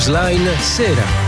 Newsline Sera.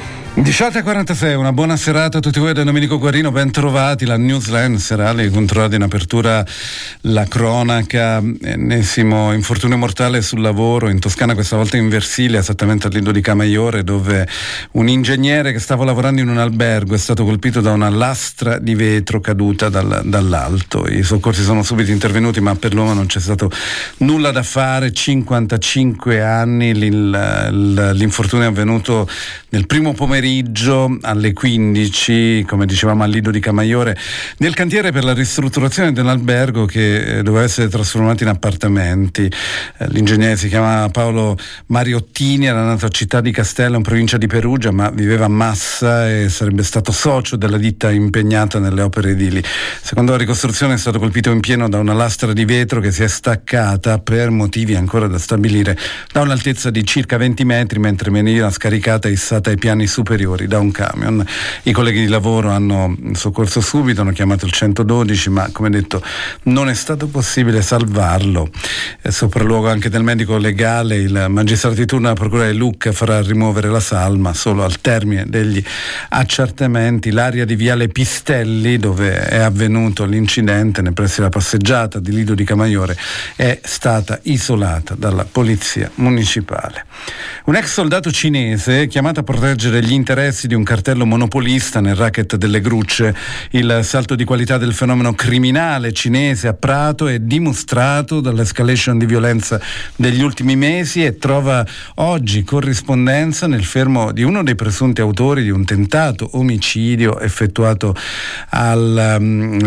18:46, una buona serata a tutti voi da Domenico Guarino, ben trovati. La Newsline serale controllata in apertura la cronaca, ennesimo infortunio mortale sul lavoro in Toscana, questa volta in Versilia, esattamente al Lido di Camaiore, dove un ingegnere che stava lavorando in un albergo è stato colpito da una lastra di vetro caduta dall'alto. I soccorsi sono subito intervenuti, ma per l'uomo non c'è stato nulla da fare. 55 anni, l'infortunio è avvenuto nel primo pomeriggio alle 15, come dicevamo, al Lido di Camaiore, nel cantiere per la ristrutturazione dell'albergo che doveva essere trasformato in appartamenti. L'ingegnere si chiama Paolo Mariottini, era nato a Città di Castello, in provincia di Perugia, ma viveva a Massa e sarebbe stato socio della ditta impegnata nelle opere edili. Secondo la ricostruzione è stato colpito in pieno da una lastra di vetro che si è staccata per motivi ancora da stabilire da un'altezza di circa 20 metri mentre veniva scaricata e issata ai piani superiori da un camion. I colleghi di lavoro hanno soccorso subito, hanno chiamato il 112, ma come detto non è stato possibile salvarlo. Sopralluogo anche del medico legale, il magistrato di turno della procura di Lucca farà rimuovere la salma solo al termine degli accertamenti. L'area di Viale Pistelli, dove è avvenuto l'incidente, nei pressi della passeggiata di Lido di Camaiore, è stata isolata dalla polizia municipale. Un ex soldato cinese chiamato a proteggere gli interessi di un cartello monopolista nel racket delle grucce. Il salto di qualità del fenomeno criminale cinese a Prato è dimostrato dall'escalation di violenza degli ultimi mesi e trova oggi corrispondenza nel fermo di uno dei presunti autori di un tentato omicidio effettuato la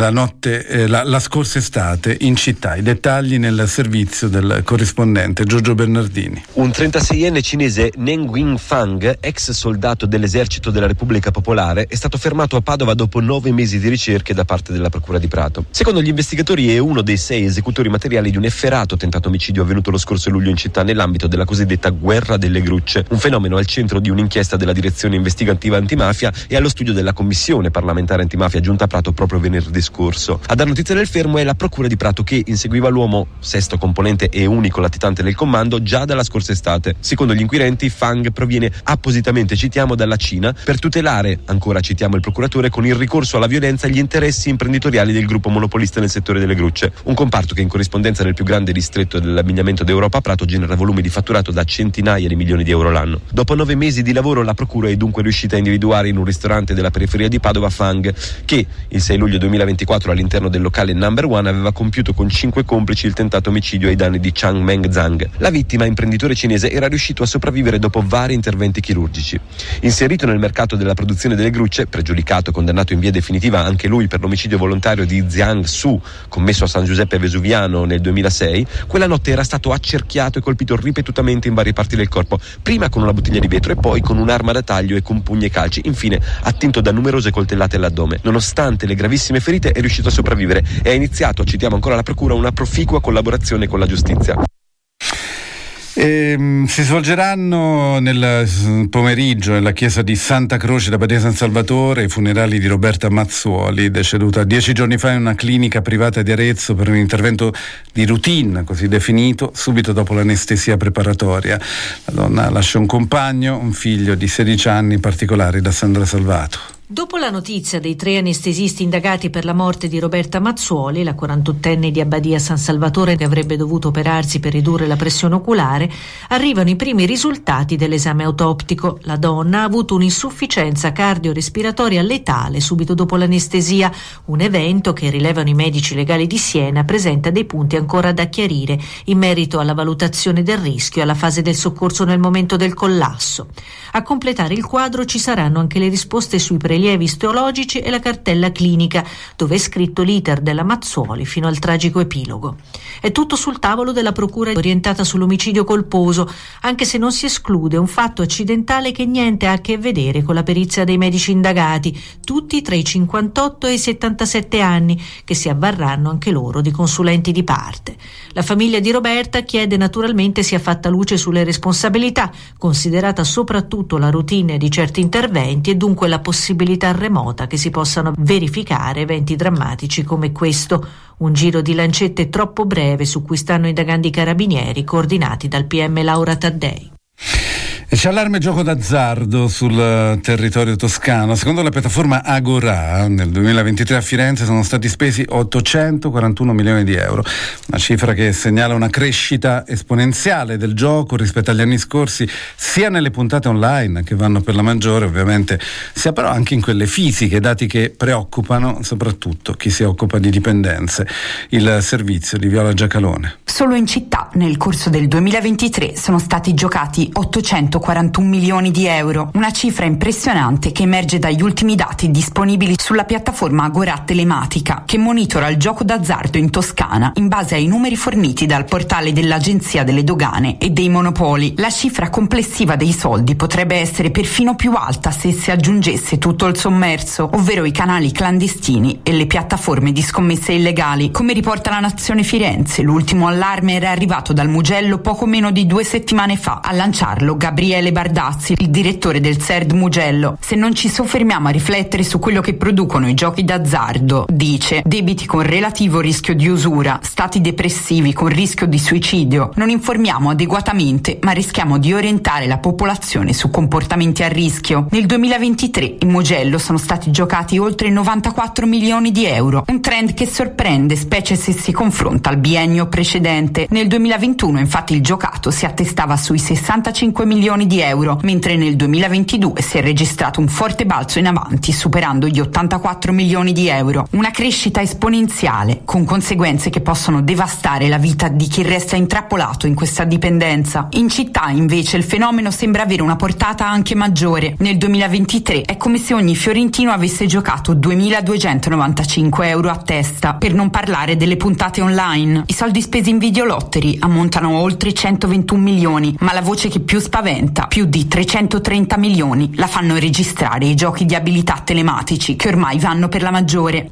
scorsa estate in città. I dettagli nel servizio del corrispondente Giorgio Bernardini. Un 36enne cinese, Neng Wing-Fang, ex soldato dell'esercito della Repubblica Popolare, è stato fermato a Padova dopo 9 mesi di ricerche da parte della procura di Prato. Secondo gli investigatori è uno dei 6 esecutori materiali di un efferato tentato omicidio avvenuto lo scorso luglio in città nell'ambito della cosiddetta guerra delle grucce, un fenomeno al centro di un'inchiesta della direzione investigativa antimafia e allo studio della commissione parlamentare antimafia giunta a Prato proprio venerdì scorso. A dar notizia del fermo è la procura di Prato, che inseguiva l'uomo, sesto componente e unico latitante del comando, già dalla scorsa estate. Secondo gli inquirenti, Fang proviene appositamente, citiamo, dalla Cina per tutelare, ancora citiamo il procuratore, con il ricorso alla violenza gli interessi imprenditoriali del gruppo monopolista nel settore delle grucce, un comparto che in corrispondenza nel più grande distretto dell'abbigliamento d'Europa, Prato, genera volumi di fatturato da centinaia di milioni di euro l'anno. Dopo 9 mesi di lavoro la procura è dunque riuscita a individuare in un ristorante della periferia di Padova Fang, che il 6 luglio 2024 all'interno del locale Number One aveva compiuto con 5 complici il tentato omicidio ai danni di Chang Meng Zhang. La vittima, imprenditore cinese, era riuscito a sopravvivere dopo vari interventi chirurgici. Inserito nel mercato della produzione delle grucce, pregiudicato e condannato in via definitiva anche lui per l'omicidio volontario di Jiang Su, commesso a San Giuseppe Vesuviano nel 2006, quella notte era stato accerchiato e colpito ripetutamente in varie parti del corpo, prima con una bottiglia di vetro e poi con un'arma da taglio e con pugni e calci, infine attinto da numerose coltellate all'addome. Nonostante le gravissime ferite è riuscito a sopravvivere e ha iniziato, citiamo ancora la procura, una proficua collaborazione con la giustizia. Si svolgeranno nel pomeriggio nella chiesa di Santa Croce da Badia San Salvatore i funerali di Roberta Mazzuoli, deceduta 10 giorni fa in una clinica privata di Arezzo per un intervento di routine, così definito, subito dopo l'anestesia preparatoria. La donna lascia un compagno, un figlio di 16 anni, particolari da Sandra Salvato. Dopo la notizia dei 3 anestesisti indagati per la morte di Roberta Mazzuoli, la 48enne di Abbadia San Salvatore che avrebbe dovuto operarsi per ridurre la pressione oculare, arrivano i primi risultati dell'esame autoptico. La donna ha avuto un'insufficienza cardiorespiratoria letale subito dopo l'anestesia, un evento che, rilevano i medici legali di Siena, presenta dei punti ancora da chiarire in merito alla valutazione del rischio e alla fase del soccorso nel momento del collasso. A completare il quadro ci saranno anche le risposte sui prelievi istologici e la cartella clinica, dove è scritto l'iter della Mazzuoli fino al tragico epilogo. È tutto sul tavolo della procura orientata sull'omicidio colposo, anche se non si esclude un fatto accidentale che niente ha a che vedere con la perizia dei medici indagati, tutti tra i 58 e i 77 anni, che si avvarranno anche loro di consulenti di parte. La famiglia di Roberta chiede naturalmente sia fatta luce sulle responsabilità, considerata soprattutto la routine di certi interventi e dunque la possibilità remota che si possano verificare eventi drammatici come questo. Un giro di lancette troppo breve su cui stanno indagando i carabinieri coordinati dal PM Laura Taddei. E c'è allarme gioco d'azzardo sul territorio toscano. Secondo la piattaforma Agorà, nel 2023 a Firenze sono stati spesi 841 milioni di euro, una cifra che segnala una crescita esponenziale del gioco rispetto agli anni scorsi, sia nelle puntate online che vanno per la maggiore ovviamente, sia però anche in quelle fisiche, dati che preoccupano soprattutto chi si occupa di dipendenze. Il servizio di Viola Giacalone. Solo in città nel corso del 2023 sono stati giocati 841 milioni di euro, una cifra impressionante che emerge dagli ultimi dati disponibili sulla piattaforma Agorà Telematica, che monitora il gioco d'azzardo in Toscana in base ai numeri forniti dal portale dell'Agenzia delle Dogane e dei Monopoli. La cifra complessiva dei soldi potrebbe essere perfino più alta se si aggiungesse tutto il sommerso, ovvero i canali clandestini e le piattaforme di scommesse illegali. Come riporta la Nazione Firenze, l'ultimo allarme era arrivato dal Mugello poco meno di 2 settimane fa. A lanciarlo Gabriele Bardazzi, il direttore del SERD Mugello. Se non ci soffermiamo a riflettere su quello che producono i giochi d'azzardo, dice, debiti con relativo rischio di usura, stati depressivi con rischio di suicidio, non informiamo adeguatamente, ma rischiamo di orientare la popolazione su comportamenti a rischio. Nel 2023 in Mugello sono stati giocati oltre 94 milioni di euro, un trend che sorprende, specie se si confronta al biennio precedente. Nel 2021 infatti il giocato si attestava sui 65 milioni di euro, mentre nel 2022 si è registrato un forte balzo in avanti, superando gli 84 milioni di euro. Una crescita esponenziale, con conseguenze che possono devastare la vita di chi resta intrappolato in questa dipendenza. In città, invece, il fenomeno sembra avere una portata anche maggiore. Nel 2023 è come se ogni fiorentino avesse giocato 2.295 euro a testa, per non parlare delle puntate online. I soldi spesi in videolotteri ammontano a oltre 121 milioni, ma la voce che più spaventa, più di 330 milioni, la fanno registrare i giochi di abilità telematici che ormai vanno per la maggiore.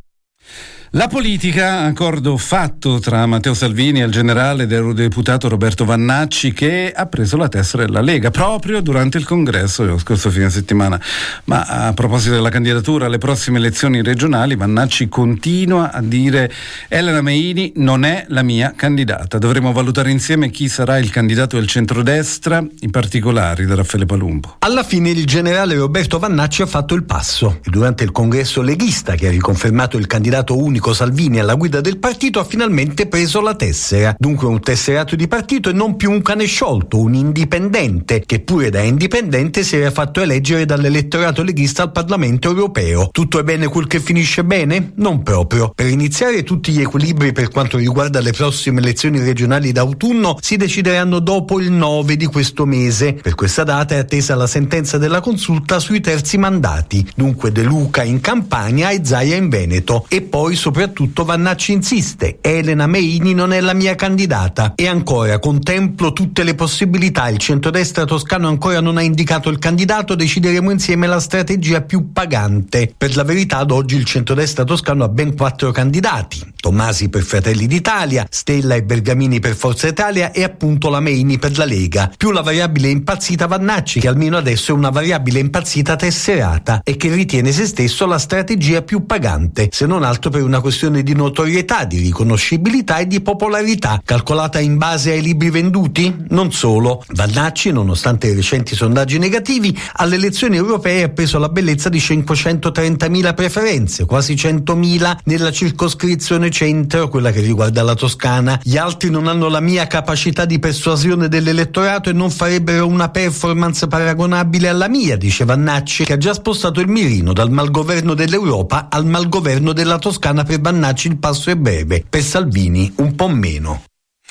La politica, accordo fatto tra Matteo Salvini e il generale deputato Roberto Vannacci, che ha preso la tessera della Lega proprio durante il congresso dello scorso fine settimana. Ma a proposito della candidatura alle prossime elezioni regionali, Vannacci continua a dire: Elena Meini non è la mia candidata, dovremo valutare insieme chi sarà il candidato del centrodestra, in particolare da Raffaele Palumbo. Alla fine il generale Roberto Vannacci ha fatto il passo e durante il congresso leghista, che ha riconfermato il candidato unico Salvini alla guida del partito, ha finalmente preso la tessera. Dunque un tesserato di partito e non più un cane sciolto, un indipendente, che pure da indipendente si era fatto eleggere dall'elettorato leghista al Parlamento europeo. Tutto è bene quel che finisce bene? Non proprio. Per iniziare, tutti gli equilibri per quanto riguarda le prossime elezioni regionali d'autunno si decideranno dopo il 9 di questo mese. Per questa data è attesa la sentenza della consulta sui terzi mandati, dunque De Luca in Campania e Zaia in Veneto. E poi soprattutto Vannacci insiste: Elena Meini non è la mia candidata. E ancora, contemplo tutte le possibilità, il centrodestra toscano ancora non ha indicato il candidato, decideremo insieme la strategia più pagante. Per la verità, ad oggi il centrodestra toscano ha ben 4 candidati: Tomasi per Fratelli d'Italia, Stella e Bergamini per Forza Italia e appunto la Meini per la Lega, più la variabile impazzita Vannacci, che almeno adesso è una variabile impazzita tesserata e che ritiene se stesso la strategia più pagante, se non altro per una questione di notorietà, di riconoscibilità e di popolarità, calcolata in base ai libri venduti? Non solo. Vannacci, nonostante i recenti sondaggi negativi, alle elezioni europee ha preso la bellezza di 530.000 preferenze, quasi 100.000 nella circoscrizione centro, quella che riguarda la Toscana. Gli altri non hanno la mia capacità di persuasione dell'elettorato e non farebbero una performance paragonabile alla mia, dice Vannacci, che ha già spostato il mirino dal malgoverno dell'Europa al malgoverno della Toscana. Per Vannacci il passo è breve, per Salvini un po' meno.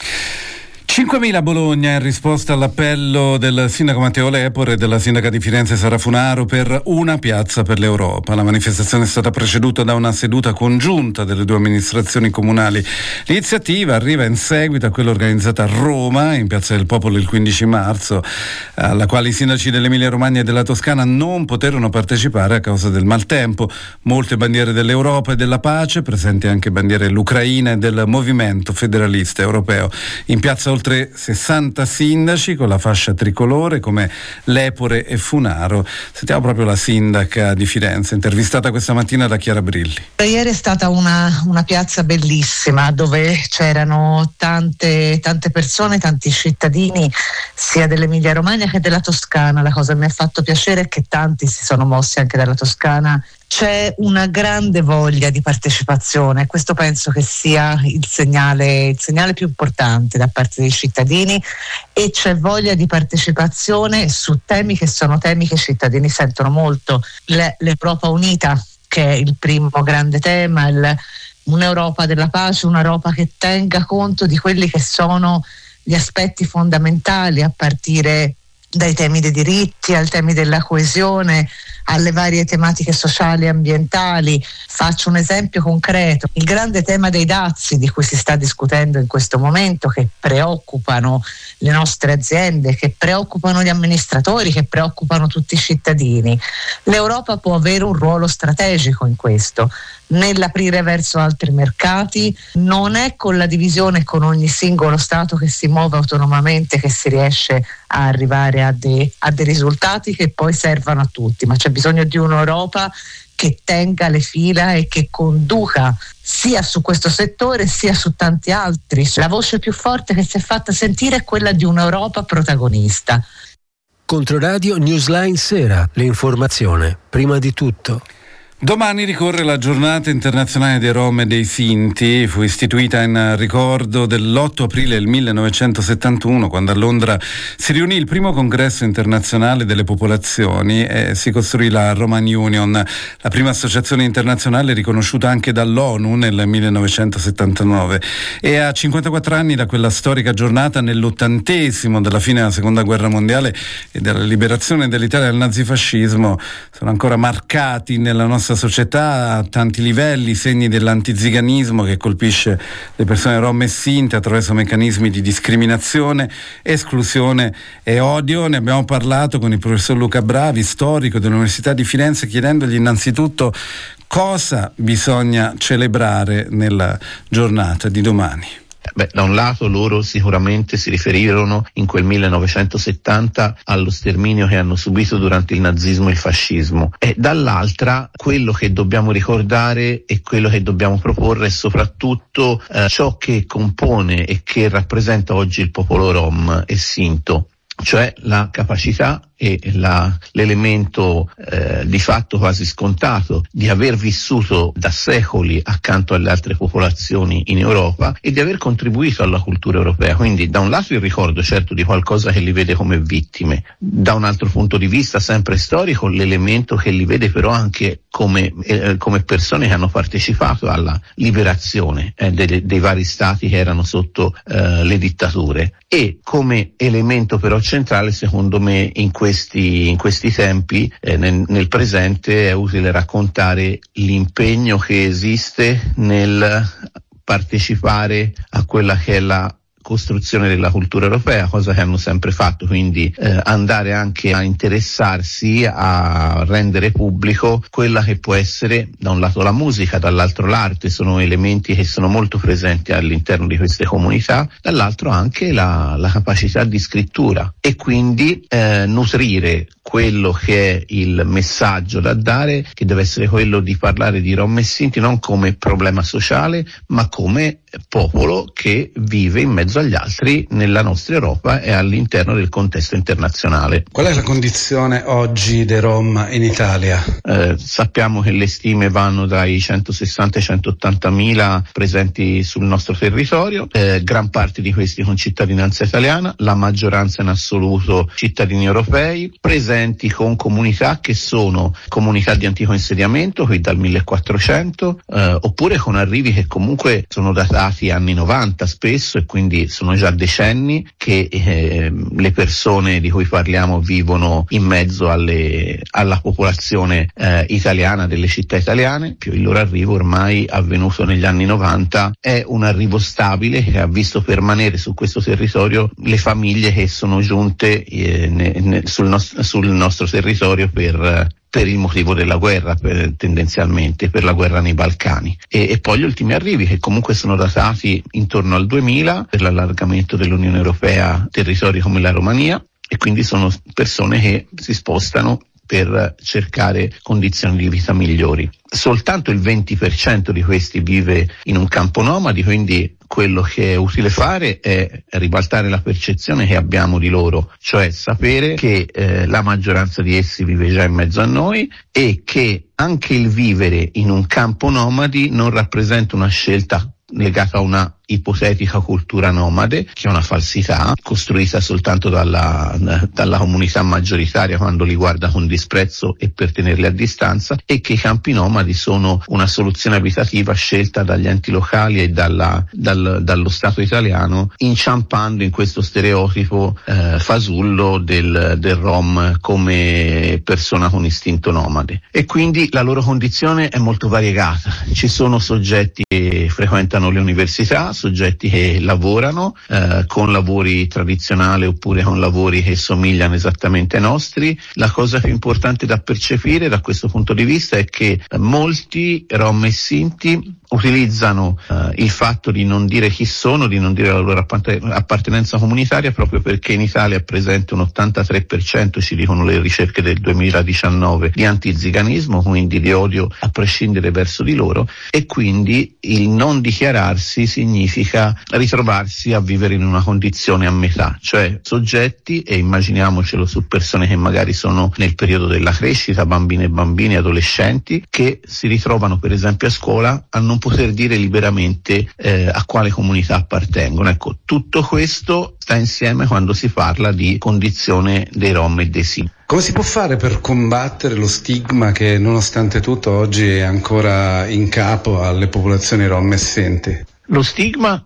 5.000 a Bologna in risposta all'appello del sindaco Matteo Lepore e della sindaca di Firenze Sara Funaro per una piazza per l'Europa. La manifestazione è stata preceduta da una seduta congiunta delle 2 amministrazioni comunali. L'iniziativa arriva in seguito a quella organizzata a Roma, in Piazza del Popolo il 15 marzo, alla quale i sindaci dell'Emilia Romagna e della Toscana non poterono partecipare a causa del maltempo. Molte bandiere dell'Europa e della pace, presenti anche bandiere dell'Ucraina e del Movimento Federalista Europeo. In piazza oltre oltre 60 sindaci con la fascia tricolore come Lepore e Funaro. Sentiamo proprio la sindaca di Firenze, intervistata questa mattina da Chiara Brilli. Ieri è stata una piazza bellissima dove c'erano tante persone, tanti cittadini sia dell'Emilia Romagna che della Toscana. La cosa che mi ha fatto piacere è che tanti si sono mossi anche dalla Toscana. C'è una grande voglia di partecipazione, questo penso che sia il segnale più importante da parte dei cittadini, e c'è voglia di partecipazione su temi che sono temi che i cittadini sentono molto. L'Europa unita, che è il primo grande tema, un'Europa della pace, un'Europa che tenga conto di quelli che sono gli aspetti fondamentali, a partire dai temi dei diritti, ai temi della coesione, alle varie tematiche sociali e ambientali. Faccio un esempio concreto: il grande tema dei dazi di cui si sta discutendo in questo momento, che preoccupano le nostre aziende, che preoccupano gli amministratori, che preoccupano tutti i cittadini. L'Europa può avere un ruolo strategico in questo, nell'aprire verso altri mercati. Non è con la divisione con ogni singolo Stato che si muove autonomamente che si riesce a arrivare a dei risultati che poi servano a tutti, ma c'è bisogno di un'Europa che tenga le fila e che conduca sia su questo settore sia su tanti altri. La voce più forte che si è fatta sentire è quella di un'Europa protagonista. Controradio Newsline Sera, l'informazione prima di tutto. Domani ricorre la giornata internazionale dei Rom e dei Sinti. Fu istituita in ricordo dell'8 aprile del 1971, quando a Londra si riunì il primo congresso internazionale delle popolazioni e si costruì la Roman Union, la prima associazione internazionale riconosciuta anche dall'ONU nel 1979. E a 54 anni da quella storica giornata, nell'80° della fine della Seconda Guerra Mondiale e della liberazione dell'Italia dal nazifascismo, sono ancora marcati nella nostra società a tanti livelli segni dell'antiziganismo che colpisce le persone rom e sinte attraverso meccanismi di discriminazione, esclusione e odio. Ne abbiamo parlato con il professor Luca Bravi, storico dell'Università di Firenze, chiedendogli innanzitutto cosa bisogna celebrare nella giornata di domani. Da un lato loro sicuramente si riferirono in quel 1970 allo sterminio che hanno subito durante il nazismo e il fascismo, e dall'altra quello che dobbiamo ricordare e quello che dobbiamo proporre è soprattutto ciò che compone e che rappresenta oggi il popolo rom e sinto, cioè la capacità e l'elemento di fatto quasi scontato di aver vissuto da secoli accanto alle altre popolazioni in Europa e di aver contribuito alla cultura europea. Quindi da un lato il ricordo certo di qualcosa che li vede come vittime, da un altro punto di vista sempre storico l'elemento che li vede però anche come persone che hanno partecipato alla liberazione dei vari stati che erano sotto le dittature, e come elemento però centrale secondo me in questi tempi, nel presente, è utile raccontare l'impegno che esiste nel partecipare a quella che è la costruzione della cultura europea, cosa che hanno sempre fatto, quindi andare anche a interessarsi a rendere pubblico quella che può essere da un lato la musica, dall'altro l'arte, sono elementi che sono molto presenti all'interno di queste comunità, dall'altro anche la capacità di scrittura, e quindi nutrire quello che è il messaggio da dare, che deve essere quello di parlare di Rom e Sinti non come problema sociale, ma come popolo che vive in mezzo agli altri nella nostra Europa e all'interno del contesto internazionale. Qual è la condizione oggi dei Rom in Italia? Sappiamo che le stime vanno dai 160 ai 180 mila presenti sul nostro territorio, gran parte di questi con cittadinanza italiana, la maggioranza in assoluto cittadini europei, presenti con comunità che sono comunità di antico insediamento, qui dal 1400, oppure con arrivi che comunque sono datati anni 90 spesso, e quindi sono già decenni che le persone di cui parliamo vivono in mezzo alla popolazione italiana delle città italiane. Il loro arrivo ormai avvenuto negli anni 90 è un arrivo stabile che ha visto permanere su questo territorio le famiglie che sono giunte sul nostro territorio per per il motivo della guerra, tendenzialmente per la guerra nei Balcani, e poi gli ultimi arrivi che comunque sono datati intorno al 2000 per l'allargamento dell'Unione Europea a territori come la Romania, e quindi sono persone che si spostano per cercare condizioni di vita migliori. Soltanto il 20% di questi vive in un campo nomadi, quindi quello che è utile fare è ribaltare la percezione che abbiamo di loro, cioè sapere che la maggioranza di essi vive già in mezzo a noi e che anche il vivere in un campo nomadi non rappresenta una scelta legata a una ipotetica cultura nomade, che è una falsità costruita soltanto dalla comunità maggioritaria quando li guarda con disprezzo e per tenerli a distanza, e che i campi nomadi sono una soluzione abitativa scelta dagli enti locali e dallo Stato italiano, inciampando in questo stereotipo fasullo del Rom come persona con istinto nomade. E quindi la loro condizione è molto variegata. Ci sono soggetti che frequentano le università, soggetti che lavorano con lavori tradizionali oppure con lavori che somigliano esattamente ai nostri. La cosa più importante da percepire da questo punto di vista è che molti Rom e Sinti utilizzano il fatto di non dire chi sono, di non dire la loro appartenenza comunitaria, proprio perché in Italia è presente un 83%, ci dicono le ricerche del 2019, di antiziganismo, quindi di odio a prescindere verso di loro, e quindi il non dichiararsi significa ritrovarsi a vivere in una condizione a metà, cioè soggetti, e immaginiamocelo su persone che magari sono nel periodo della crescita, bambine e bambini, adolescenti, che si ritrovano per esempio a scuola a non poter dire liberamente a quale comunità appartengono. Ecco, tutto questo sta insieme quando si parla di condizione dei Rom e dei Sinti. Come si può fare per combattere lo stigma che nonostante tutto oggi è ancora in capo alle popolazioni Rom e Sinti? Lo stigma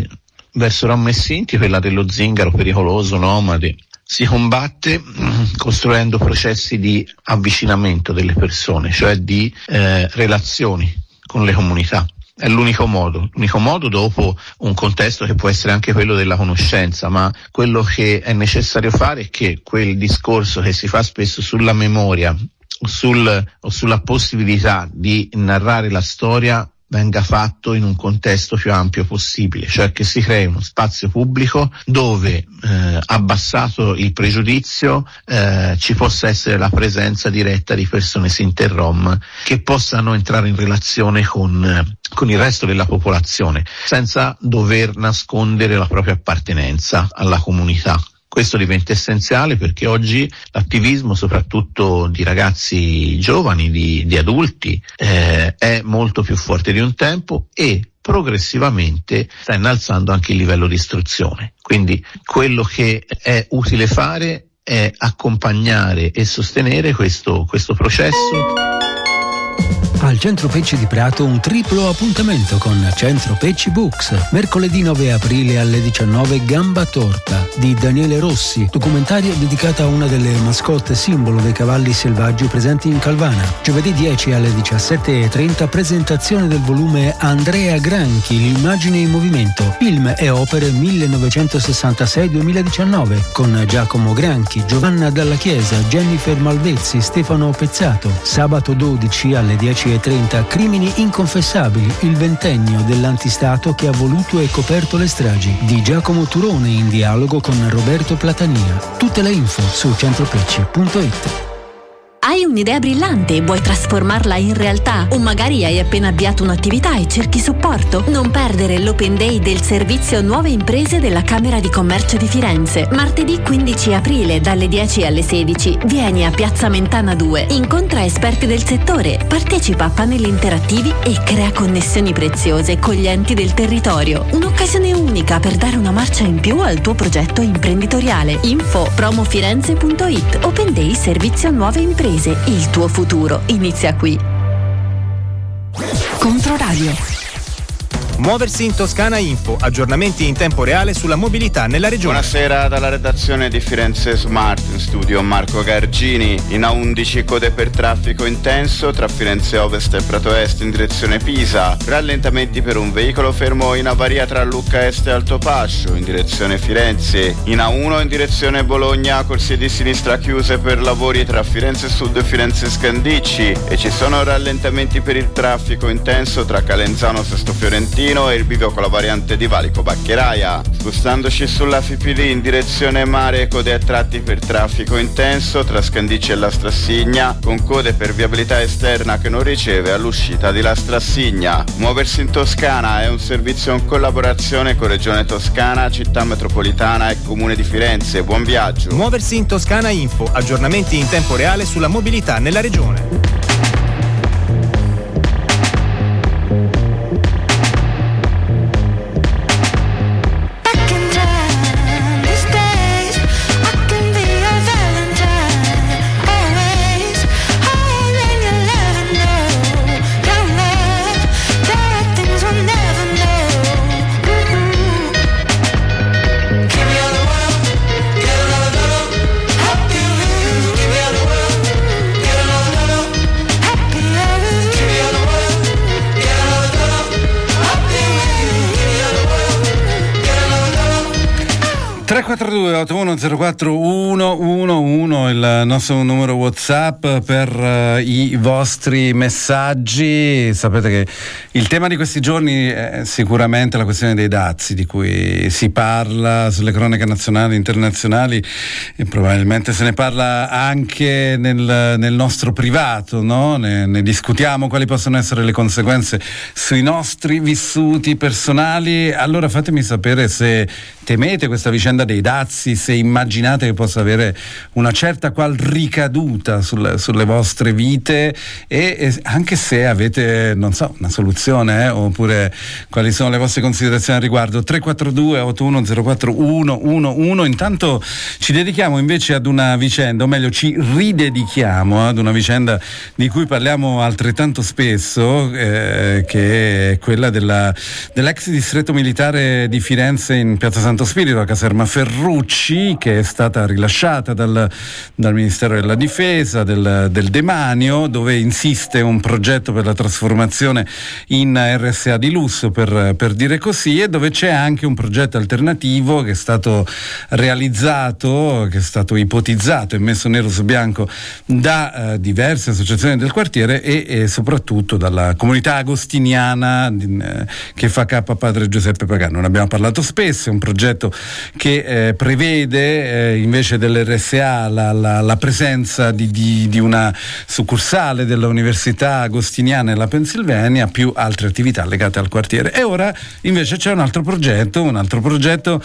verso Rom e Sinti, quella dello zingaro pericoloso, nomade, si combatte costruendo processi di avvicinamento delle persone, cioè di relazioni con le comunità. È l'unico modo dopo un contesto che può essere anche quello della conoscenza, ma quello che è necessario fare è che quel discorso che si fa spesso sulla memoria o sulla possibilità di narrare la storia venga fatto in un contesto più ampio possibile, cioè che si crei uno spazio pubblico dove, abbassato il pregiudizio, ci possa essere la presenza diretta di persone Sinti e Rom che possano entrare in relazione con il resto della popolazione senza dover nascondere la propria appartenenza alla comunità. Questo diventa essenziale perché oggi l'attivismo, soprattutto di ragazzi giovani, di adulti, è molto più forte di un tempo e progressivamente sta innalzando anche il livello di istruzione. Quindi quello che è utile fare è accompagnare e sostenere questo processo. Al Centro Pecci di Prato un triplo appuntamento con Centro Pecci Books. Mercoledì 9 aprile alle 19 Gamba Torta di Daniele Rossi, documentario dedicato a una delle mascotte simbolo dei cavalli selvaggi presenti in Calvana. Giovedì 10 alle 17:30 presentazione del volume Andrea Granchi, l'immagine in movimento, film e opere 1966-2019 con Giacomo Granchi, Giovanna Dalla Chiesa, Jennifer Malvezzi, Stefano Pezzato. Sabato 12 alle 10:30 Crimini inconfessabili, il ventennio dell'antistato che ha voluto e coperto le stragi di Giacomo Turone in dialogo con Roberto Platania. Tutte le info su centropecci.it. Hai un'idea brillante e vuoi trasformarla in realtà? O magari hai appena avviato un'attività e cerchi supporto? Non perdere l'Open Day del servizio Nuove Imprese della Camera di Commercio di Firenze. Martedì 15 aprile dalle 10 alle 16. Vieni a Piazza Mentana 2. Incontra esperti del settore, partecipa a panel interattivi e crea connessioni preziose con gli enti del territorio. Un'occasione unica per dare una marcia in più al tuo progetto imprenditoriale. Info promofirenze.it. Open Day servizio Nuove Imprese. Il tuo futuro inizia qui. Controradio. Muoversi in Toscana Info, aggiornamenti in tempo reale sulla mobilità nella regione. Buonasera dalla redazione di Firenze Smart, in studio Marco Gargini. In A11 code per traffico intenso tra Firenze Ovest e Prato Est in direzione Pisa, rallentamenti per un veicolo fermo in avaria tra Lucca Est e Altopascio in direzione Firenze. In A1 in direzione Bologna, corsie di sinistra chiuse per lavori tra Firenze Sud e Firenze Scandicci, e ci sono rallentamenti per il traffico intenso tra Calenzano Sesto Fiorentino e il bivio con la variante di Valico Baccheraia. Spostandoci sulla FIPD in direzione mare, code a tratti per traffico intenso tra Scandicci e La Strassigna, con code per viabilità esterna che non riceve all'uscita di La Strassigna. Muoversi in Toscana è un servizio in collaborazione con Regione Toscana, Città Metropolitana e Comune di Firenze. Buon viaggio. Muoversi in Toscana Info, aggiornamenti in tempo reale sulla mobilità nella regione. il nostro numero WhatsApp per i vostri messaggi. Sapete che il tema di questi giorni è sicuramente la questione dei dazi, di cui si parla sulle cronache nazionali e internazionali, e probabilmente se ne parla anche nel nostro privato, no? Ne discutiamo quali possono essere le conseguenze sui nostri vissuti personali. Allora fatemi sapere se temete questa vicenda dei dazi, se immaginate che possa avere una certa qual ricaduta sulle vostre vite, e anche se avete, non so, una soluzione, oppure quali sono le vostre considerazioni al riguardo. 342 8104 111. Intanto ci dedichiamo invece ad una vicenda, o meglio ci ridedichiamo ad una vicenda di cui parliamo altrettanto spesso, che è quella dell'ex distretto militare di Firenze in Piazza Santo Spirito, la caserma Ferrucci, che è stata rilasciata dal Ministero della Difesa, del demanio, dove insiste un progetto per la trasformazione in RSA di lusso, per dire così, e dove c'è anche un progetto alternativo che è stato realizzato, che è stato ipotizzato e messo nero su bianco da diverse associazioni del quartiere e soprattutto dalla comunità agostiniana che fa capo a padre Giuseppe Pagano. Ne abbiamo parlato spesso. È un progetto che prevede invece dell'RSA la presenza di una succursale dell'Università Agostiniana nella Pennsylvania, più altre attività legate al quartiere. E ora invece c'è un altro progetto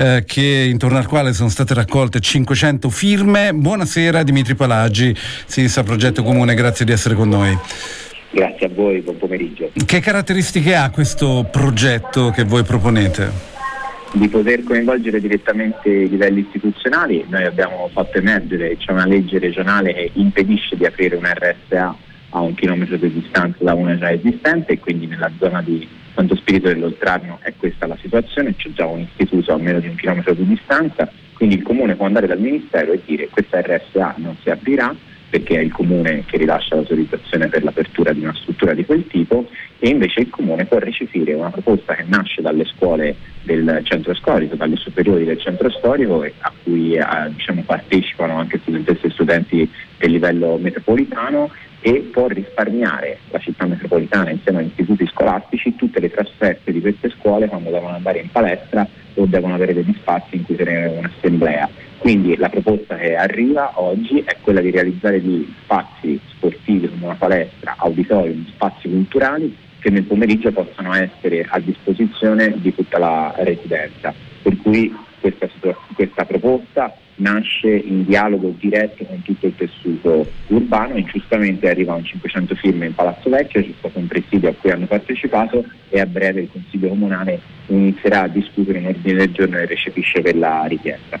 che intorno al quale sono state raccolte 500 firme. Buonasera Dimitri Palagi, Sinistra Progetto Comune, grazie di essere con noi. Grazie a voi, buon pomeriggio. Che caratteristiche ha questo progetto che voi proponete? Di poter coinvolgere direttamente i livelli istituzionali. Noi abbiamo fatto emergere, c'è una legge regionale che impedisce di aprire un RSA a 1 chilometro di distanza da una già esistente, e quindi nella zona di Santo Spirito dell'Oltrarno è questa la situazione, c'è già un istituto a meno di 1 chilometro di distanza, quindi il Comune può andare dal Ministero e dire questa RSA non si aprirà, perché è il Comune che rilascia l'autorizzazione per l'apertura di una struttura di quel tipo, e invece il Comune può recepire una proposta che nasce dalle scuole del centro storico, dalle superiori del centro storico, a cui partecipano anche studentesse e studenti del livello metropolitano, e può risparmiare la città metropolitana insieme agli istituti scolastici tutte le trasferte di queste scuole quando devono andare in palestra o devono avere degli spazi in cui tenere un'assemblea. Quindi la proposta che arriva oggi è quella di realizzare degli spazi sportivi come una palestra, auditorium, spazi culturali che nel pomeriggio possano essere a disposizione di tutta la residenza. Per cui questa proposta nasce in dialogo diretto con tutto il tessuto urbano, e giustamente arrivano 500 firme in Palazzo Vecchio, c'è stato un presidio a cui hanno partecipato, e a breve il Consiglio Comunale inizierà a discutere un ordine del giorno che recepisce per la richiesta.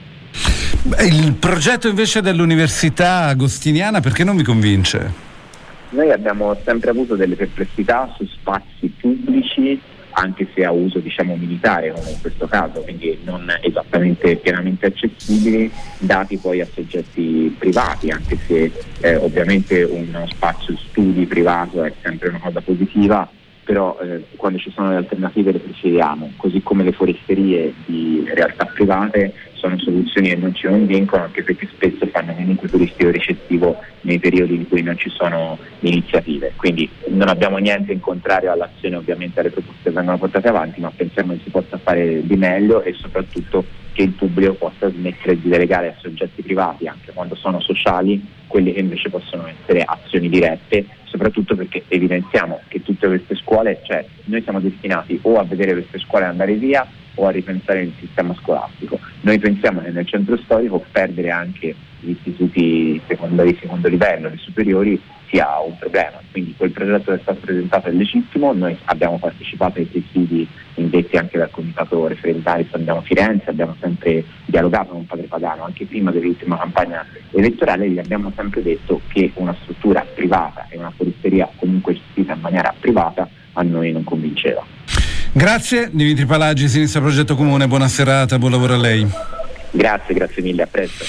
Il progetto invece dell'Università Agostiniana perché non vi convince? Noi abbiamo sempre avuto delle perplessità su spazi pubblici anche se a uso militare come in questo caso, quindi non esattamente pienamente accessibili, dati poi a soggetti privati, anche se ovviamente uno spazio studi privato è sempre una cosa positiva, però quando ci sono le alternative le preferiamo, così come le foresterie di realtà private sono soluzioni che non ci convincono, anche perché spesso fanno un incubo turistico ricettivo nei periodi in cui non ci sono iniziative. Quindi non abbiamo niente in contrario all'azione, ovviamente alle proposte che vengono portate avanti, ma pensiamo che si possa fare di meglio e soprattutto che il pubblico possa smettere di delegare a soggetti privati, anche quando sono sociali, quelle che invece possono essere azioni dirette, soprattutto perché evidenziamo che tutte queste scuole, cioè noi siamo destinati o a vedere queste scuole andare via o a ripensare il sistema scolastico. Noi pensiamo che nel centro storico perdere anche gli istituti secondari di secondo livello, le superiori, sia un problema. Quindi quel progetto che è stato presentato è legittimo, noi abbiamo partecipato ai presidi indetti anche dal comitato referendario Andiamo Firenze, abbiamo sempre dialogato con Padre Pagano, anche prima dell'ultima campagna elettorale gli abbiamo sempre detto che una struttura privata e una foresteria comunque gestita in maniera privata a noi non convinceva. Grazie Dimitri Palagi, Sinistra Progetto Comune, buona serata, buon lavoro a lei. Grazie mille, a presto.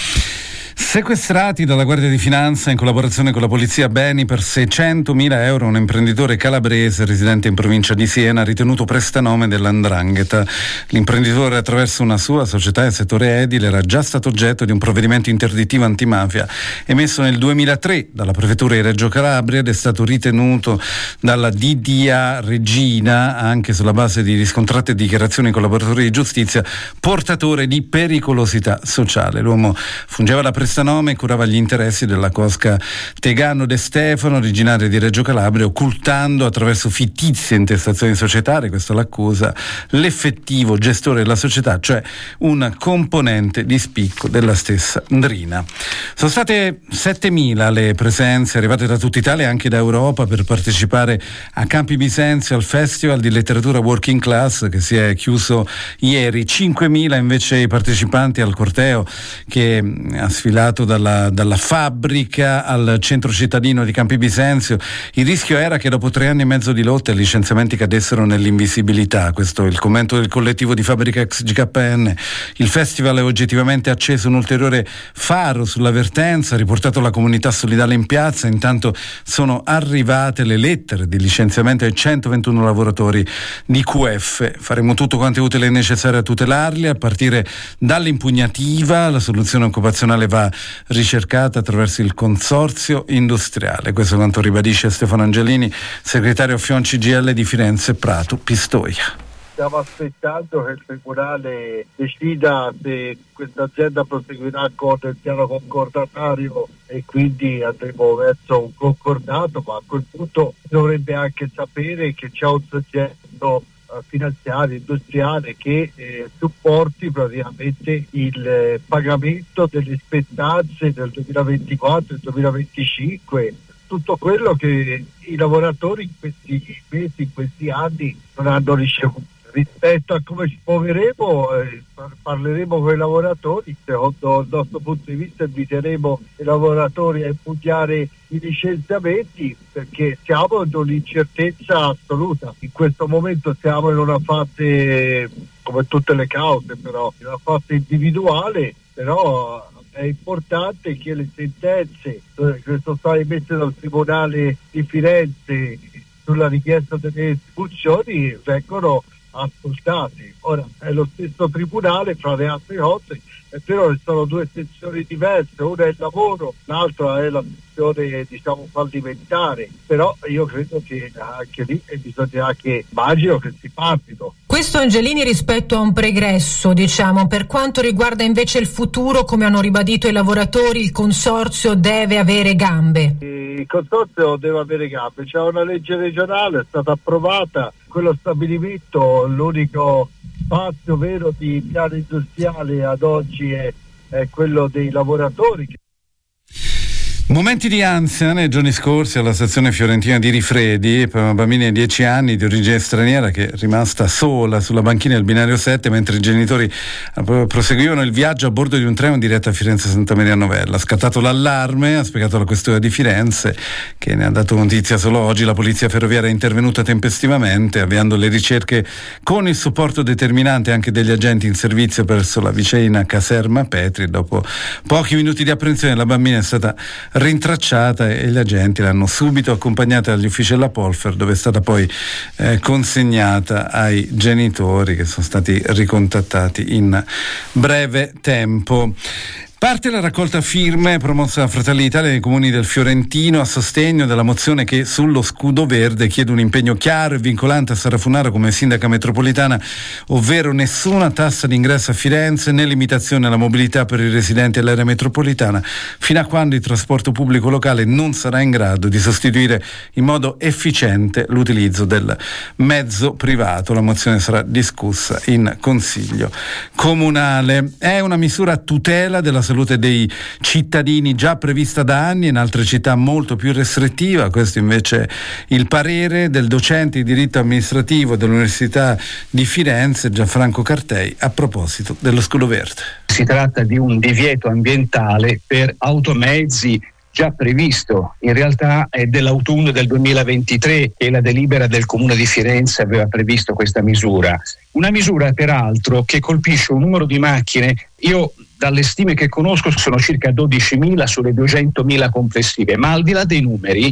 Sequestrati dalla Guardia di Finanza in collaborazione con la Polizia beni per 600.000 euro, un imprenditore calabrese residente in provincia di Siena ritenuto prestanome dell''ndrangheta. L'imprenditore, attraverso una sua società del settore edile, era già stato oggetto di un provvedimento interdittivo antimafia emesso nel 2003 dalla Prefettura di Reggio Calabria ed è stato ritenuto dalla DDA Regina, anche sulla base di riscontrate dichiarazioni ai collaboratori di giustizia, portatore di pericolosità sociale. L'uomo fungeva da prestanome e curava gli interessi della cosca Tegano De Stefano, originaria di Reggio Calabria, occultando attraverso fittizie intestazioni societarie, questa è l'accusa, l'effettivo gestore della società, cioè un componente di spicco della stessa Ndrina. Sono state 7.000 le presenze arrivate da tutta Italia e anche da Europa per partecipare a Campi Bisenzio al Festival di Letteratura Working Class che si è chiuso ieri. 5.000 invece i partecipanti al corteo che ha sfilato dalla fabbrica al centro cittadino di Campi Bisenzio. Il rischio era che dopo 3 anni e mezzo di lotta i licenziamenti cadessero nell'invisibilità. Questo è il commento del collettivo di Fabbrica ex GKN. Il festival è oggettivamente acceso un ulteriore faro sulla vertenza, ha riportato la comunità solidale in piazza. Intanto sono arrivate le lettere di licenziamento ai 121 lavoratori di QF. Faremo tutto quanto è utile e necessario a tutelarli, a partire dall'impugnativa. La soluzione occupazionale va ricercata attraverso il consorzio industriale. Questo è quanto ribadisce Stefano Angelini, segretario FION CGIL di Firenze Prato Pistoia. Stiamo aspettando che il tribunale decida se questa azienda proseguirà con il piano concordatario e quindi andremo verso un concordato, ma a quel punto dovrebbe anche sapere che c'è un soggetto finanziario, industriale che supporti praticamente il pagamento delle spettanze del 2024 e 2025, tutto quello che i lavoratori in questi mesi, in questi anni non hanno ricevuto. Rispetto a come ci muoveremo, parleremo con i lavoratori, secondo il nostro punto di vista inviteremo i lavoratori a impugnare i licenziamenti perché siamo in un'incertezza assoluta. In questo momento siamo in una fase, come tutte le cause, però in una fase individuale, però è importante che le sentenze che sono state emesse dal Tribunale di Firenze sulla richiesta delle retribuzioni vengano ascoltati. Ora è lo stesso tribunale, fra le altre cose, è vero che sono 2 sezioni diverse, una è il lavoro, l'altra è la sezione fallimentare, però io credo che anche lì bisogna che immagino che si partino. Questo Angelini rispetto a un pregresso, per quanto riguarda invece il futuro, come hanno ribadito i lavoratori, il consorzio deve avere gambe. Il consorzio deve avere gambe, c'è una legge regionale, è stata approvata, quello stabilimento, l'unico spazio vero di piano industriale ad oggi è quello dei lavoratori. Momenti di ansia nei giorni scorsi alla stazione fiorentina di Rifredi per una bambina di 10 anni di origine straniera che è rimasta sola sulla banchina del binario 7 mentre i genitori proseguivano il viaggio a bordo di un treno diretto a Firenze Santa Maria Novella. Ha scattato l'allarme, ha spiegato la questura di Firenze, che ne ha dato notizia solo oggi. La polizia ferroviaria è intervenuta tempestivamente avviando le ricerche con il supporto determinante anche degli agenti in servizio presso la vicina caserma Petri. Dopo pochi minuti di apprensione la bambina è stata rintracciata e gli agenti l'hanno subito accompagnata agli uffici della Polfer, dove è stata poi consegnata ai genitori, che sono stati ricontattati in breve tempo. Parte la raccolta firme promossa da Fratelli d'Italia nei comuni del Fiorentino a sostegno della mozione che sullo scudo verde chiede un impegno chiaro e vincolante a Sara Funaro come sindaca metropolitana, ovvero nessuna tassa d'ingresso a Firenze né limitazione alla mobilità per i residenti dell'area metropolitana fino a quando il trasporto pubblico locale non sarà in grado di sostituire in modo efficiente l'utilizzo del mezzo privato. La mozione sarà discussa in Consiglio Comunale. È una misura a tutela della salute dei cittadini già prevista da anni, in altre città molto più restrittiva. Questo invece è il parere del docente di diritto amministrativo dell'Università di Firenze, Gianfranco Cartei, a proposito dello scudo verde. Si tratta di un divieto ambientale per automezzi già previsto, in realtà è dell'autunno del 2023 che la delibera del Comune di Firenze aveva previsto questa misura. Una misura peraltro che colpisce un numero di macchine, io dalle stime che conosco sono circa 12.000 sulle 200.000 complessive, ma al di là dei numeri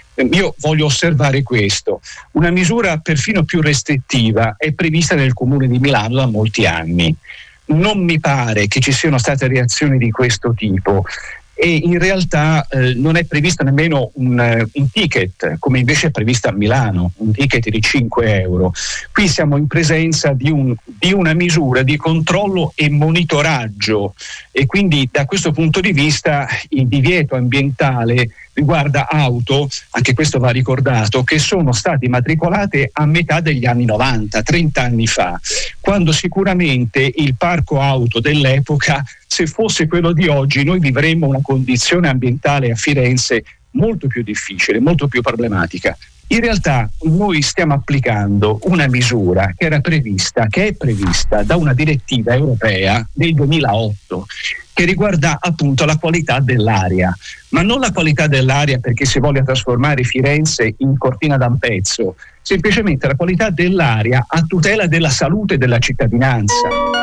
io voglio osservare questo. Una misura perfino più restrittiva è prevista nel Comune di Milano da molti anni. Non mi pare che ci siano state reazioni di questo tipo. E in realtà non è previsto nemmeno un ticket, come invece è prevista a Milano, un ticket di 5 euro. Qui siamo in presenza di una misura di controllo e monitoraggio, e quindi da questo punto di vista il divieto ambientale riguarda auto, anche questo va ricordato, che sono state immatricolate a metà degli anni 90, 30 anni fa, quando sicuramente il parco auto dell'epoca, se fosse quello di oggi, noi vivremmo una condizione ambientale a Firenze molto più difficile, molto più problematica. In realtà noi stiamo applicando una misura che è prevista da una direttiva europea del 2008 che riguarda appunto la qualità dell'aria, ma non la qualità dell'aria perché si voglia trasformare Firenze in Cortina d'Ampezzo, semplicemente la qualità dell'aria a tutela della salute della cittadinanza.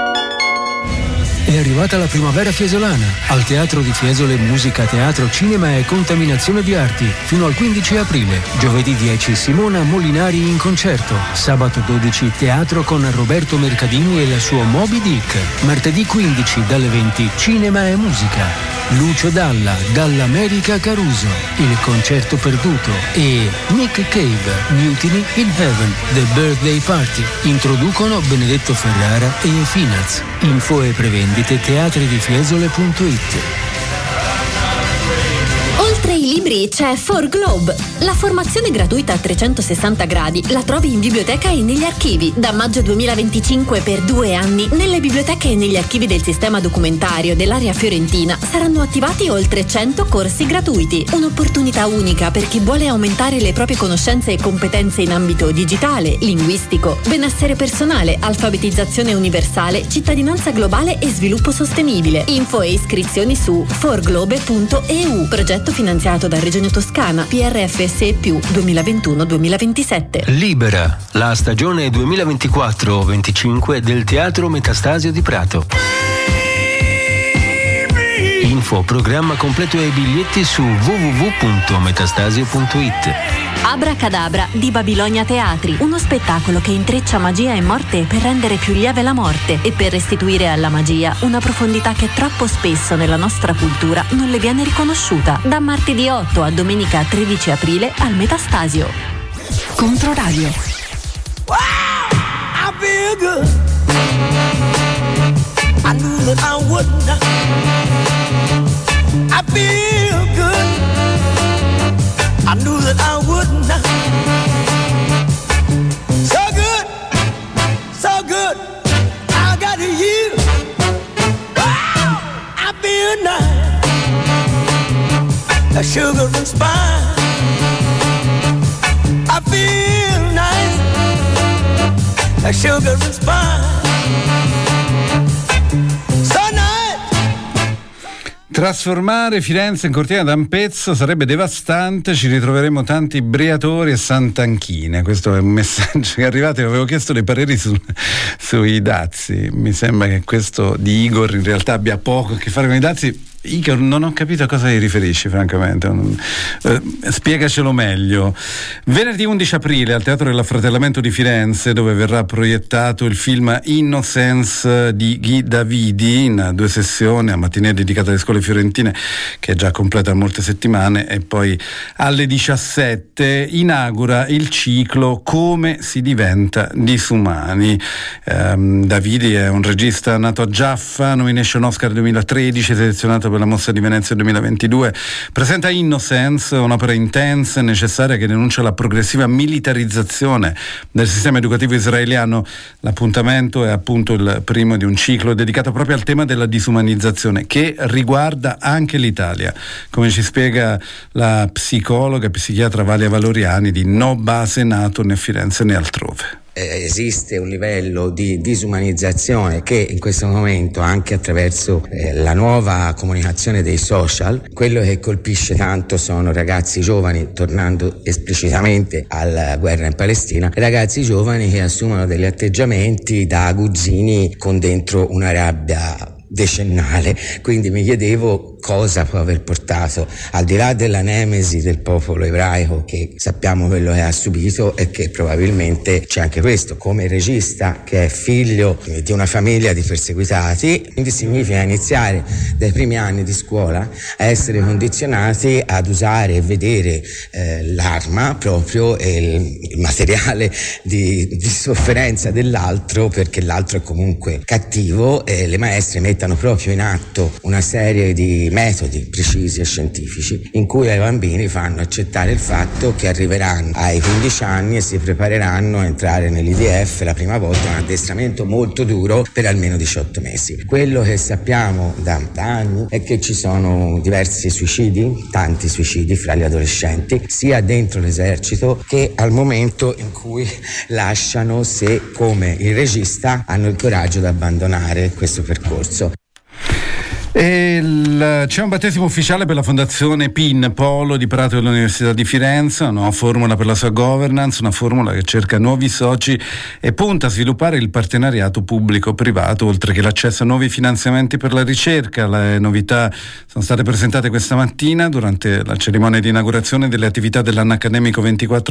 È arrivata la primavera fiesolana. Al Teatro di Fiesole musica, teatro, cinema e contaminazione di arti. Fino al 15 aprile. Giovedì 10 Simona Molinari in concerto. Sabato 12 teatro con Roberto Mercadini e il suo Moby Dick. Martedì 15 dalle 20 cinema e musica. Lucio Dalla, dall'America Caruso, Il concerto perduto e Nick Cave, Mutiny in Heaven, The Birthday Party. Introducono Benedetto Ferrara e Finaz. Info e prevendite teatridifiesole.it. Oltre ai libri c'è For Globe, la formazione gratuita a 360 gradi. La trovi in biblioteca e negli archivi. Da maggio 2025 per 2 anni nelle biblioteche e negli archivi del sistema documentario dell'area fiorentina saranno attivati oltre 100 corsi gratuiti. Un'opportunità unica per chi vuole aumentare le proprie conoscenze e competenze in ambito digitale, linguistico, benessere personale, alfabetizzazione universale, cittadinanza globale e sviluppo sostenibile. Info e iscrizioni su forglobe.eu. Progetto finanziato da Regione Toscana, PRFSE+ 2021-2027. Libera, la stagione 2024-25 del Teatro Metastasio di Prato. Info, programma completo e biglietti su www.metastasio.it. Abracadabra di Babilonia Teatri, uno spettacolo che intreccia magia e morte per rendere più lieve la morte e per restituire alla magia una profondità che troppo spesso nella nostra cultura non le viene riconosciuta. Da martedì 8 a domenica 13 aprile al Metastasio. Controradio. Wow, I feel good. I knew that I wouldn't. I feel good. I knew that I wouldn't. So good, so good. I got you. Wow, I feel nice. like sugar and spice. Trasformare Firenze in cortina d'Ampezzo sarebbe devastante, ci ritroveremo tanti Briatori e Sant'Anchine. Questo è un messaggio che è arrivato. Avevo chiesto dei pareri sui dazi. Mi sembra che questo di Igor in realtà abbia poco a che fare con i dazi. Igor, non ho capito a cosa ti riferisci, francamente. Spiegacelo meglio. Venerdì 11 aprile al Teatro dell'Affratellamento di Firenze, dove verrà proiettato il film Innocence di Guy Davidi in 2 sessioni, a mattinée dedicata alle scuole fiorentine, che è già completa molte settimane, e poi alle 17 inaugura il ciclo Come si diventa disumani. Davidi è un regista nato a Giaffa, nomination Oscar 2013, selezionato per la Mostra di Venezia 2022, presenta Innocence, un'opera intensa e necessaria che denuncia la progressiva militarizzazione del sistema educativo israeliano. L'appuntamento è appunto il primo di un ciclo dedicato proprio al tema della disumanizzazione, che riguarda anche l'Italia, come ci spiega la psicologa e psichiatra Valia Valoriani di No Base Nato né Firenze né altrove. Esiste un livello di disumanizzazione che in questo momento, anche attraverso la nuova comunicazione dei social, quello che colpisce tanto sono ragazzi giovani, tornando esplicitamente alla guerra in Palestina, ragazzi giovani che assumono degli atteggiamenti da aguzzini con dentro una rabbia decennale. Quindi mi chiedevo cosa può aver portato, al di là della nemesi del popolo ebraico, che sappiamo quello che ha subito, e che probabilmente c'è anche questo, come regista che è figlio di una famiglia di perseguitati, quindi significa iniziare dai primi anni di scuola a essere condizionati ad usare e vedere l'arma, proprio il materiale di sofferenza dell'altro, perché l'altro è comunque cattivo, e le maestre mettono proprio in atto una serie di metodi precisi e scientifici in cui ai bambini fanno accettare il fatto che arriveranno ai 15 anni e si prepareranno a entrare nell'IDF la prima volta, un addestramento molto duro per almeno 18 mesi. Quello che sappiamo da anni è che ci sono diversi suicidi, tanti suicidi fra gli adolescenti, sia dentro l'esercito che al momento in cui lasciano, se come il regista hanno il coraggio di abbandonare questo percorso. C'è un battesimo ufficiale per la fondazione PIN, Polo di Prato dell'Università di Firenze, una nuova formula per la sua governance, una formula che cerca nuovi soci e punta a sviluppare il partenariato pubblico-privato, oltre che l'accesso a nuovi finanziamenti per la ricerca. Le novità sono state presentate questa mattina durante la cerimonia di inaugurazione delle attività dell'anno accademico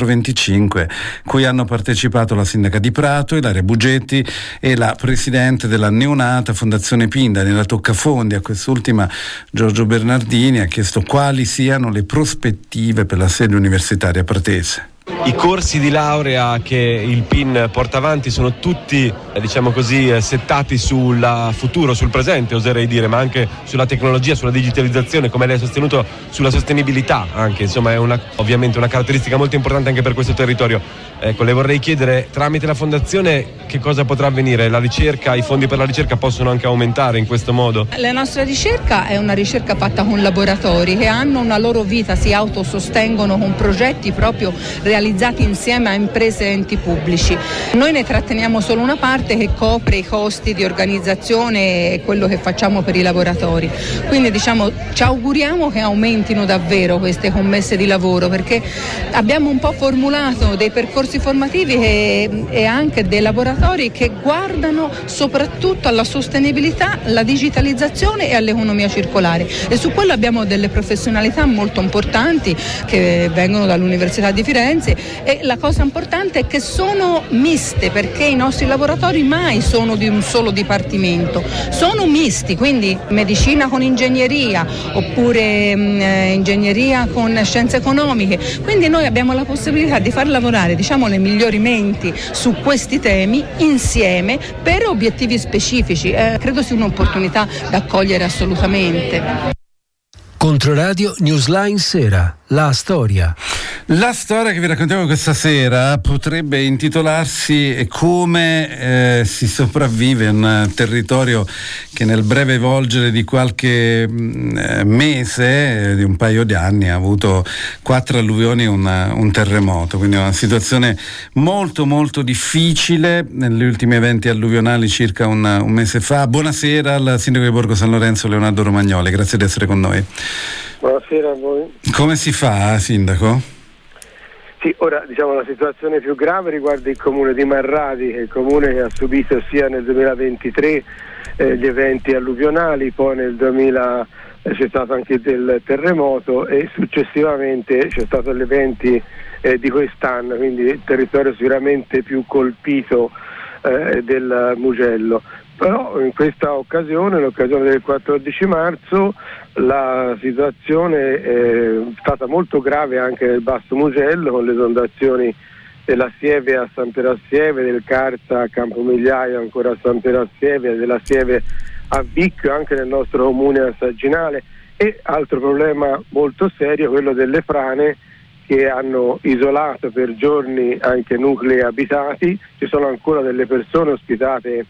24-25, cui hanno partecipato la sindaca di Prato, Ilaria Bugetti, e la presidente della neonata Fondazione PIN, Daniela Toccafondi. A quest'ultima Giorgio Bernardini ha chiesto quali siano le prospettive per la sede universitaria pratese. I corsi di laurea che il PIN porta avanti sono tutti, diciamo così, settati sul futuro, sul presente, oserei dire, ma anche sulla tecnologia, sulla digitalizzazione, come lei ha sostenuto, sulla sostenibilità anche. Insomma, è ovviamente una caratteristica molto importante anche per questo territorio. Ecco, le vorrei chiedere, tramite la fondazione, che cosa potrà avvenire? La ricerca, i fondi per la ricerca possono anche aumentare in questo modo? La nostra ricerca è una ricerca fatta con laboratori che hanno una loro vita, si autosostengono con progetti proprio realizzati insieme a imprese e enti pubblici. Noi ne tratteniamo solo una parte che copre i costi di organizzazione e quello che facciamo per i laboratori. Quindi ci auguriamo che aumentino davvero queste commesse di lavoro, perché abbiamo un po' formulato dei percorsi formativi e anche dei laboratori che guardano soprattutto alla sostenibilità, alla digitalizzazione e all'economia circolare, e su quello abbiamo delle professionalità molto importanti che vengono dall'Università di Firenze, e la cosa importante è che sono miste, perché i nostri laboratori mai sono di un solo dipartimento, sono misti, quindi medicina con ingegneria oppure ingegneria con scienze economiche, quindi noi abbiamo la possibilità di far lavorare le migliori menti su questi temi insieme per obiettivi specifici. Credo sia un'opportunità da cogliere assolutamente. Controradio Newsline Sera, la storia. La storia che vi raccontiamo questa sera potrebbe intitolarsi Come si sopravvive in un territorio che nel breve volgere di qualche mese, di un paio di anni, ha avuto 4 alluvioni e un terremoto, quindi una situazione molto molto difficile negli ultimi eventi alluvionali circa un mese fa. Buonasera al sindaco di Borgo San Lorenzo Leonardo Romagnoli, grazie di essere con noi. Buonasera a voi. Come si fa, sindaco? Sì, ora diciamo la situazione più grave riguarda il comune di Marradi, che è il comune che ha subito sia nel 2023 gli eventi alluvionali, poi nel 2000 c'è stato anche il terremoto e successivamente c'è stato gli eventi di quest'anno, quindi il territorio sicuramente più colpito del Mugello. Però in questa occasione, l'occasione del 14 marzo, la situazione è stata molto grave anche nel Basso Mugello, con le esondazioni della Sieve a San Piero a Sieve, del Carta a Campomigliaio ancora a San Piero a Sieve, della Sieve a Vicchio, anche nel nostro comune a Sagginale, e altro problema molto serio, quello delle frane che hanno isolato per giorni anche nuclei abitati. Ci sono ancora delle persone ospitate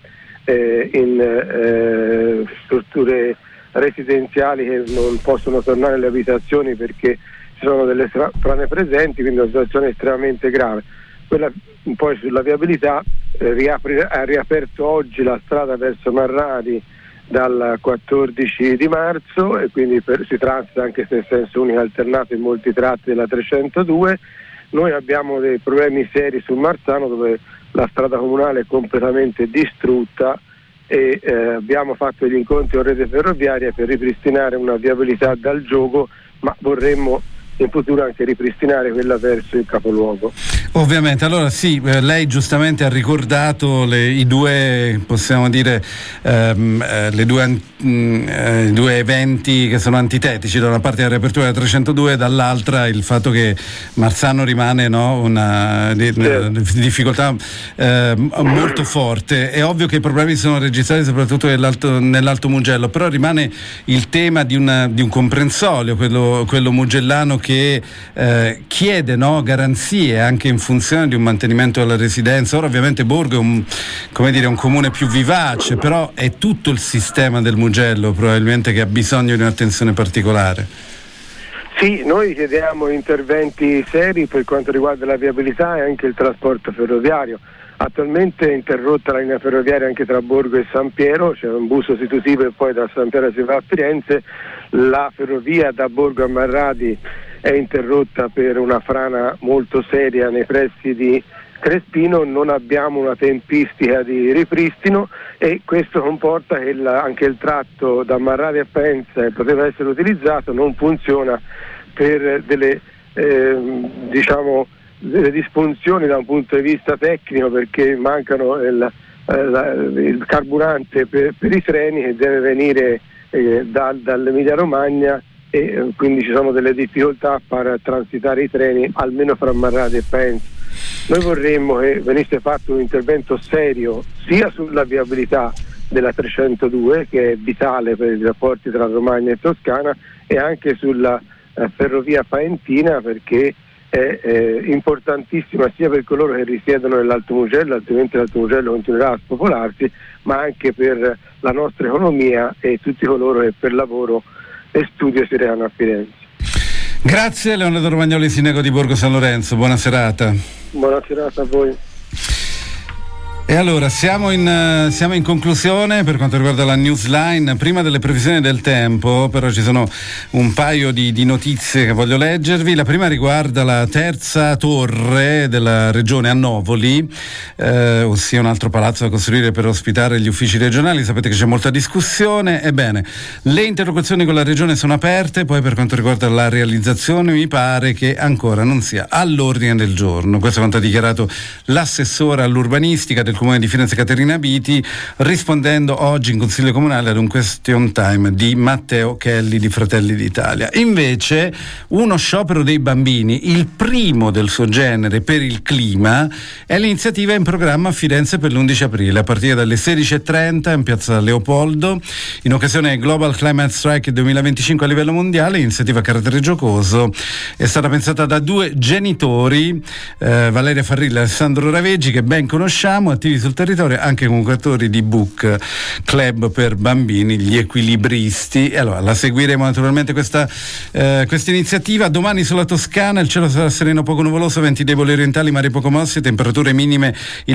in strutture residenziali che non possono tornare alle abitazioni perché ci sono delle frane presenti, quindi una situazione estremamente grave. Quella poi sulla viabilità ha riaperto oggi la strada verso Marradi dal 14 di marzo e quindi si tratta anche se in senso unico alternato in molti tratti della 302. Noi abbiamo dei problemi seri sul Marzano, dove la strada comunale è completamente distrutta e abbiamo fatto degli incontri con rete ferroviaria per ripristinare una viabilità dal Giogo, ma vorremmo in futuro anche ripristinare quella verso il capoluogo. Ovviamente, allora sì, lei giustamente ha ricordato i due, possiamo dire, i due eventi che sono antitetici, da una parte la riapertura della 302 e dall'altra il fatto che Marzano rimane una difficoltà molto forte. È ovvio che i problemi sono registrati soprattutto nell'Alto Mugello, però rimane il tema di un comprensorio, quello mugellano, che chiede garanzie anche in funzione di un mantenimento della residenza. Ora ovviamente Borgo è un comune più vivace, però è tutto il sistema del Mugello probabilmente che ha bisogno di un'attenzione particolare. Sì, noi chiediamo interventi seri per quanto riguarda la viabilità e anche il trasporto ferroviario. Attualmente è interrotta la linea ferroviaria anche tra Borgo e San Piero, c'è un bus sostitutivo e poi da San Piero si va a Firenze. La ferrovia da Borgo a Marradi è interrotta per una frana molto seria nei pressi di Crespino, non abbiamo una tempistica di ripristino e questo comporta che anche il tratto da Marradi a Faenza poteva essere utilizzato, non funziona per delle disfunzioni da un punto di vista tecnico, perché mancano il carburante per i treni che deve venire dall'Emilia Romagna e quindi ci sono delle difficoltà a far transitare i treni almeno fra Marradi e Faenza. Noi vorremmo che venisse fatto un intervento serio sia sulla viabilità della 302, che è vitale per i rapporti tra Romagna e Toscana, e anche sulla ferrovia faentina, perché è importantissima sia per coloro che risiedono nell'Alto Mugello, altrimenti l'Alto Mugello continuerà a spopolarsi, ma anche per la nostra economia e tutti coloro che per lavoro e studio si recano a Firenze. Grazie Leonardo Romagnoli, sindaco di Borgo San Lorenzo, buona serata. Buona serata a voi. E allora siamo in conclusione per quanto riguarda la Newsline. Prima delle previsioni del tempo però ci sono un paio di notizie che voglio leggervi. La prima riguarda la terza torre della regione a Novoli, ossia un altro palazzo da costruire per ospitare gli uffici regionali. Sapete che c'è molta discussione. Ebbene, le interlocuzioni con la regione sono aperte, poi per quanto riguarda la realizzazione mi pare che ancora non sia all'ordine del giorno. Questo è quanto ha dichiarato l'assessore all'urbanistica del Comune di Firenze Caterina Biti, rispondendo oggi in Consiglio Comunale ad un question time di Matteo Kelly di Fratelli d'Italia. Invece uno sciopero dei bambini, il primo del suo genere per il clima, è l'iniziativa in programma a Firenze per l'11 aprile a partire dalle 16:30 in piazza Leopoldo in occasione del Global Climate Strike 2025 a livello mondiale. Iniziativa a carattere giocoso, è stata pensata da due genitori, Valeria Farrilla e Alessandro Raveggi, che ben conosciamo, attivi sul territorio, anche comunicatori di Book Club per bambini, gli equilibristi. E allora la seguiremo naturalmente questa iniziativa. Domani sulla Toscana il cielo sarà sereno poco nuvoloso, venti deboli orientali, mare poco mossi, temperature minime